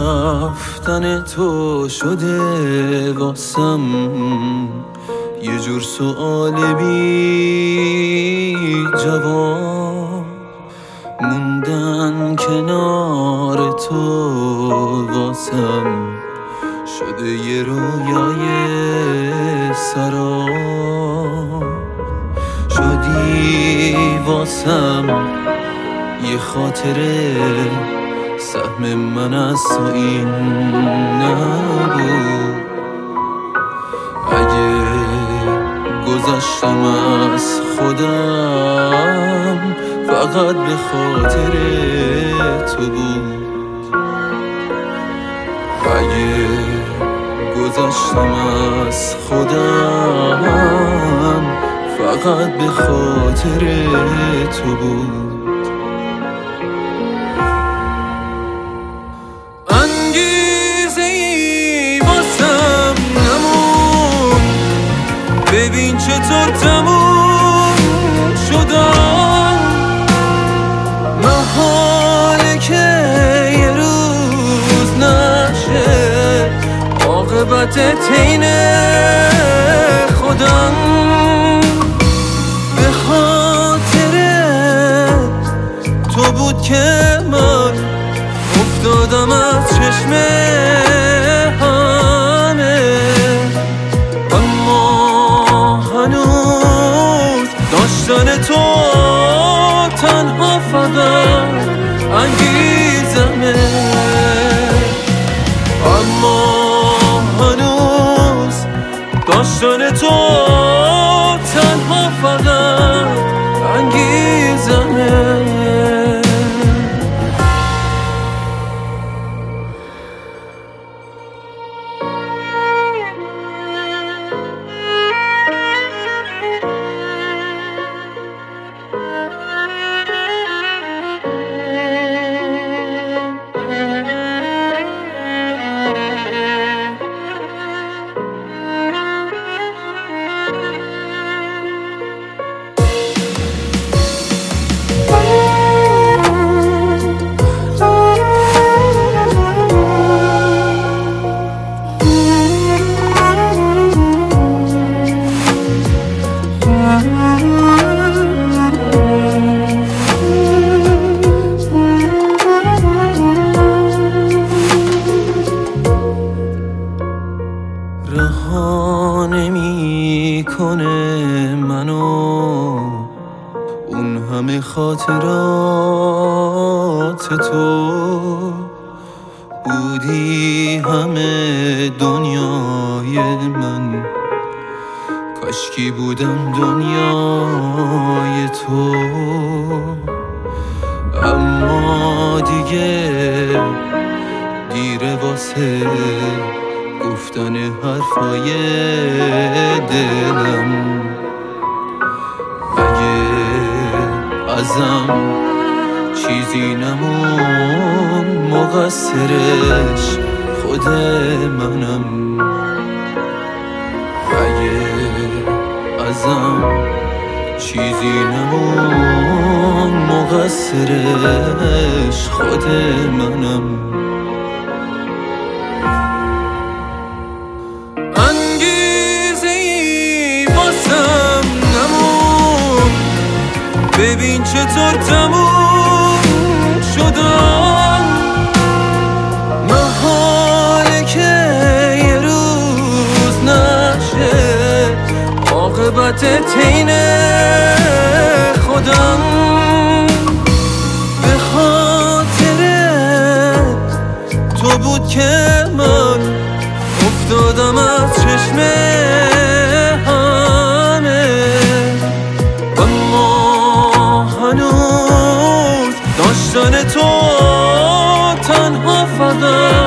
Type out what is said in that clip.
رفتن تو شده واسم یه جور سؤال بی جواب. موندن کنار تو واسم شده یه رویای سراب. شدی واسم یه خاطره، سهم من از تو این نبود. اگه گذشتم از خودم فقط به خاطر تو بود. اگه گذشتم از خودم فقط به خاطر تو بود. ببین چطور تموم شدم، محاله که یه روز نشه عاقبت طین خودم. به خاطر تو بود که من افتادم از چشم داشتن تو تنها فقط انگیزمه. اما هنوز داشتن تو تنها فقط انگیزمه. رها نمی‌کنه منو اون همه خاطرات تو. بودی همه دنیای من، کاشکی بودم دنیای تو. اما دیگه دیره واسه گفتن حرفای دلم. اگه ازم چیزی نمون مقصرش خود منم. اگه ازم چیزی نمون مقصرش خود منم. ببین چطور تموم شدم، محاله که یه روز نشه عاقبت طین خودم. به خاطر تو بود که من افتادم از چشم داشتن تو تنها فقط